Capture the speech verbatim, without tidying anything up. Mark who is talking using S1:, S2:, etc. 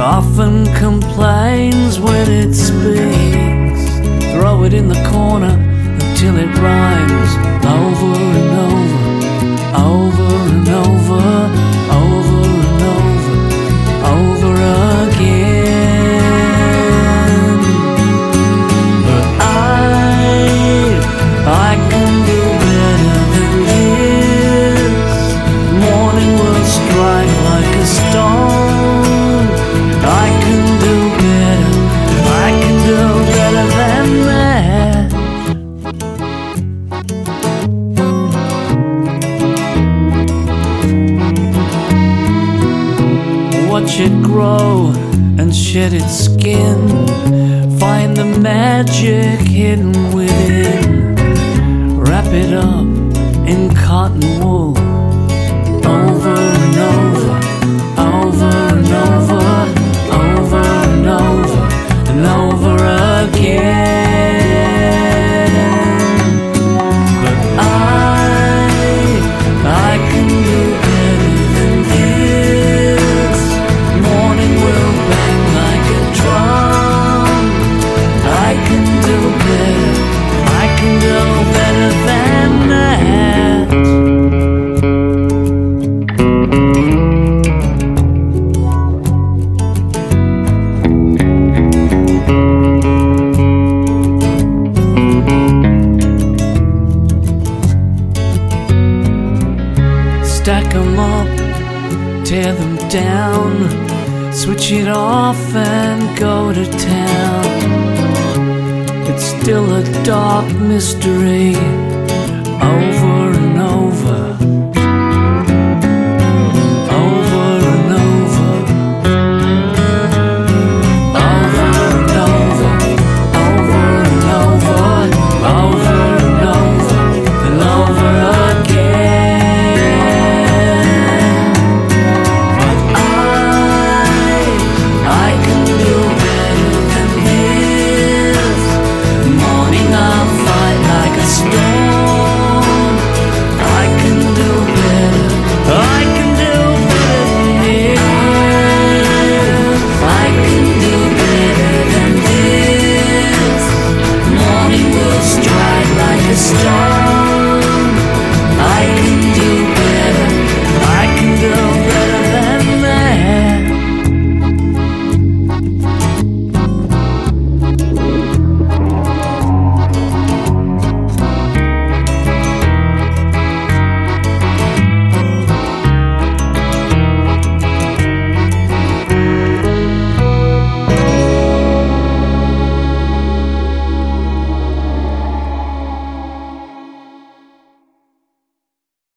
S1: often complains when it speaks. Throw it in the corner until it rhymes over and over, over and over, over and over, over again. But I, I can do better than this. Morning will strike like a stone. I can do better, I can do better than that. Watch it grow and shed its skin. Find the magic hidden within. Wrap it up in cotton wool. Over and over, over and over, over and over, and over again. But I, I can do better than this. Morning will bang like a drum. I can do better, I can do better than that. Stack 'em up, tear them down, switch it off and go to town. It's still a dark mystery over